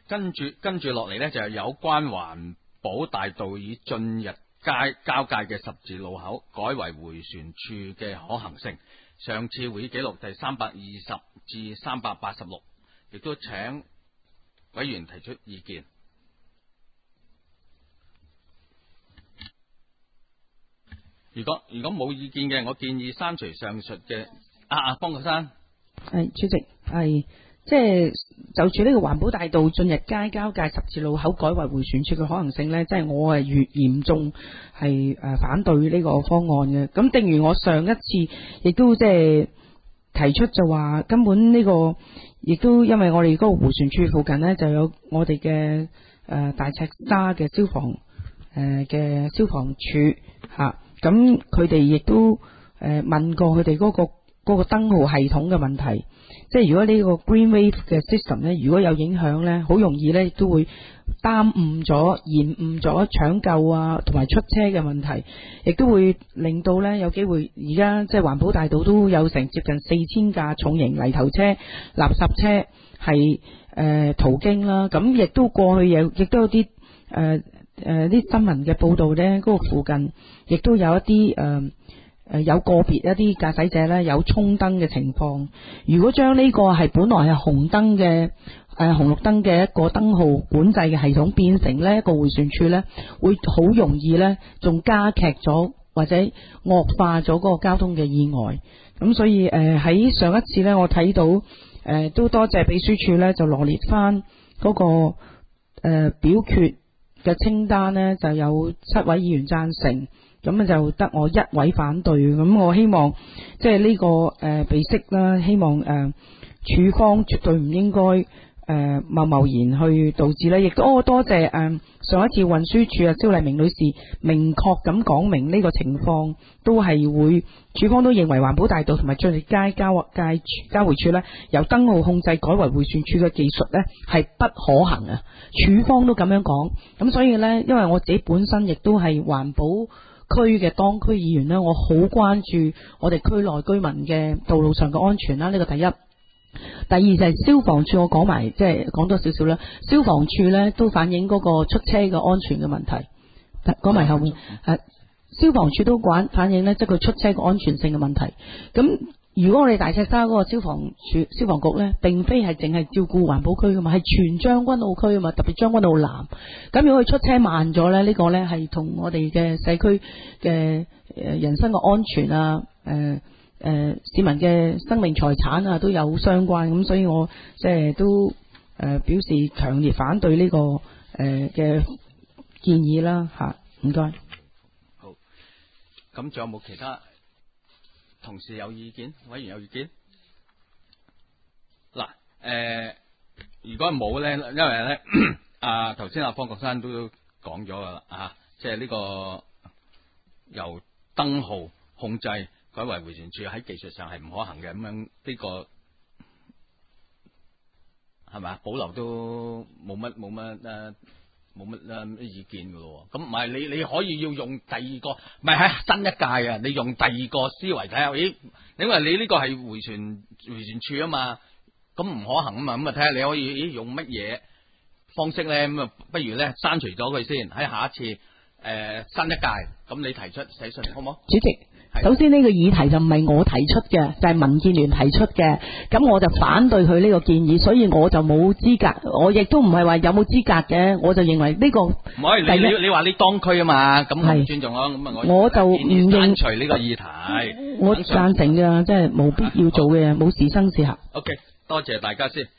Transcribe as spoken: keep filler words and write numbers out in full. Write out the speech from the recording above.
跟住跟住落嚟呢，就係有關環保大道與進入街交界嘅十字路口改為迴旋處嘅可行性。上次會議記錄第三百二十至三百八十六，亦都請委員提出意見。如果如果冇意見嘅，我建議刪除上述嘅。啊啊，方國珊， 係主席，係即係就住呢個環保大道進入街交界十字路口改為迴旋處嘅可行性呢，即係我係越嚴重係誒反對呢個方案嘅。咁正如我上一次亦都即係提出就話，根本呢個亦都因為我哋嗰個迴旋處附近呢，就有我哋嘅誒大赤沙嘅消防誒嘅消防處吓。咁佢哋亦都誒問過佢哋嗰個嗰個燈號系統嘅問題，即係如果呢個 Green Wave 嘅 system 咧，如果有影響咧，好容易咧都會耽誤咗、延誤咗搶救啊，同埋出車嘅問題，亦都會令到咧有機會而家即係環保大道都有成接近四千架重型泥頭車、垃圾車係誒途經啦，咁亦都過去有亦都有啲誒。呃誒，啲、呃、新聞嘅報道呢，嗰、那個附近亦都有一啲誒誒，有個別一啲駕駛者呢有衝燈嘅情況。如果將呢個係本來係紅燈嘅誒、呃、紅綠燈嘅一個燈號管制嘅系統變成呢一個迴旋處呢，會好容易呢仲加劇咗或者惡化咗嗰個交通嘅意外。咁所以誒喺、呃、上一次呢，我睇到誒、呃、都多謝秘書處呢，就羅列翻嗰、那個誒、呃、表決嘅清單呢，就有七位議員贊成，咁就得我一位反對。咁我希望即係呢個誒備悉啦，希望誒處、呃、方絕對唔應該誒貿貿然去導致呢，亦都、哦、多謝誒、呃、上一次運輸署啊蕭麗明女士明確咁講明呢個情況，都係會處方都認為環保大道同埋進入街交界交匯處呢，由燈號控制改為迴旋處嘅技術呢，係不可行啊！處方都咁樣講，咁所以呢，因為我自己本身亦都係環保區嘅當區議員呢，我好關注我哋區內居民嘅道路上嘅安全啦。呢個第一，第二就係消防處，我講埋即係講多少少啦。消防處呢都反映嗰個出車嘅安全嘅問題，講埋後面誒，消防處都管反映呢，即係佢出車嘅安全性嘅問題。咁如果我哋大赤沙嗰個消防處消防局呢，並非係淨係照顧環保區噶嘛，係全將軍澳區噶嘛，特別將軍澳南。咁如果佢出車慢咗呢，呢、呢個呢係同我哋嘅社區嘅誒人身嘅安全啊，誒、呃、誒、呃、市民嘅生命財產啊都有相關。咁所以我即係都誒表示強烈反對呢、這個誒嘅、呃、建議啦吓，唔該。 好，咁仲有冇其他同事有意見？委員有意見？嗱，誒、呃，如果冇咧，因為咧，啊，頭先阿方國珊都講咗噶啦，啊，即係呢個由燈號控制改為迴旋處喺技術上係唔可行嘅，咁樣呢個係咪啊？保留都冇乜冇乜誒。冇乜誒意見噶咯，咁唔係你你可以要用第二個，唔係喺新一屆啊，你用第二個思維睇下，咦？因為你呢個係迴旋迴旋處啊嘛，咁唔可行啊嘛，咁啊睇下你可以咦用乜嘢方式咧？咁啊不如咧刪除咗佢先，喺下一次誒、呃、新一屆，咁你提出寫信好唔好？ 主席。首先呢個議題就唔係我提出嘅，就係、是、民建聯提出嘅，咁我就反對佢呢個建議，所以我就冇資格，我亦都唔係話有冇資格嘅，我就認為呢個唔可以，你你你話你當區啊嘛，咁我唔尊重咯，咁啊我我就唔認除呢個議題，我贊成嘅，即係冇必要做嘅，冇事生事下。OK， 多謝大家先。